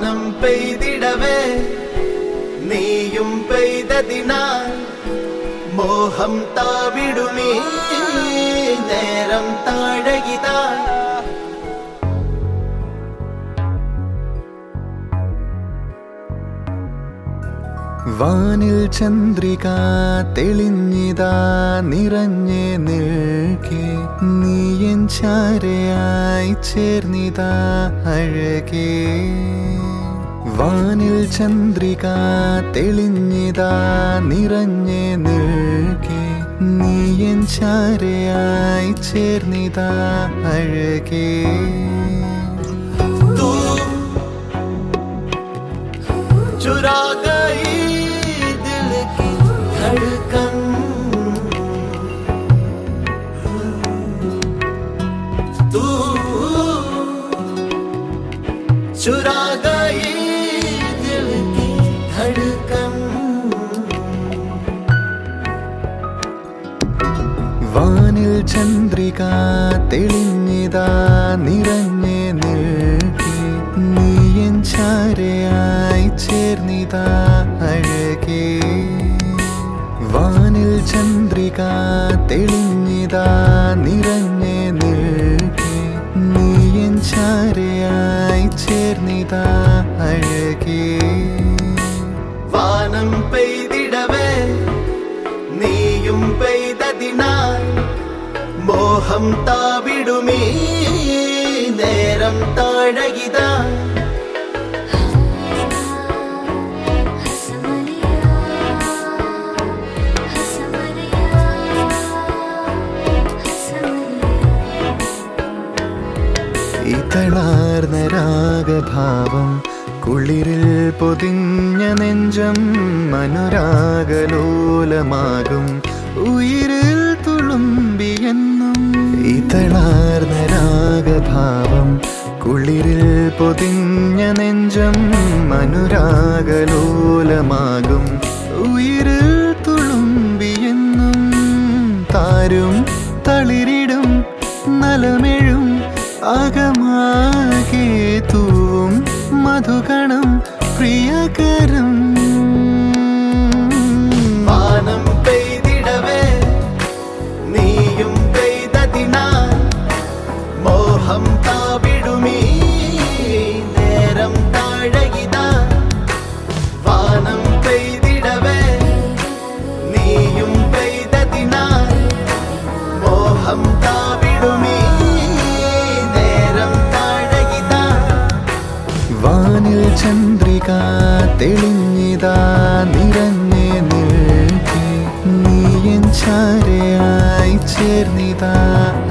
വാനം പെയ്തിടവേ നീയും പെയ്തതിനാൽ മോഹം താവിടുമീ നേരം താഴകിതാ. വാനിൽ ചന്ദ്രിക തെളിഞ്ഞിതാ നിറഞ്ഞേ നിൽക്കെ നീയൻ ചാരയായി ചേർന്നിതാ അഴകേ. വാനിൽ ചന്ദ്രിക തെളിഞ്ഞിതാ നിറഞ്ഞേ നിൽക്കെ നീയൻ ചാരയായി ചേർന്നിതാ അഴകേ. चुरा गई दिल की धड़कन, तू चुरा गई दिल की धड़कन. വാനിൽ ചന്ദ്രിക തെളിഞ്ഞിതാ നിറഞ്ഞേ നിൽക്കെ നീയൻ ചാരയായി ചേർന്നിതാ അഴകേ. വാനിൽ ചന്ദ്രിക തെളിഞ്ഞിതാ നിറഞ്ഞേ നിൽക്കെ നീയൻ ചാരയായി ചേർന്നിതാ അഴകേ. വാനം പെയ്തിടവേ നീയും പെയ്തതിനാൽ മോഹം താവിടുമീ നേരം താഴകിതാ. ഇതളാർന്ന രാഗഭാവം കുളിരിൽ പൊതിഞ്ഞ നെഞ്ചം അനുരാഗലോലമാകും ഉയിരിൽ തുളുമ്പിയെന്നും. ഇതളാർന്ന രാഗഭാവം കുളിരിൽ പൊതിഞ്ഞ നെഞ്ചം അനുരാഗലോലമാകും ഉയിരിൽ തുളുമ്പിയെന്നും. താരും തളിരിടും നലമെഴും അകമാകെ തൂവും മധുകണം പ്രിയകരം. വാനം പെയ്തിടവേ നീയും പെയ്തതിനാൽ മോഹം താവിടുമീ നേരം താഴകിതാ. വാനം പെയ്തിടവേ നീയും പെയ്തതിനാൽ മോഹം താവിടുമീ നേരം താഴകിതാ. വാനിൽ ചന്ദ്രിക തെളിഞ്ഞിതാ നിറഞ്ഞേ നിൽക്കെ നീയൻ ചാരയായി ചേർന്നിതാ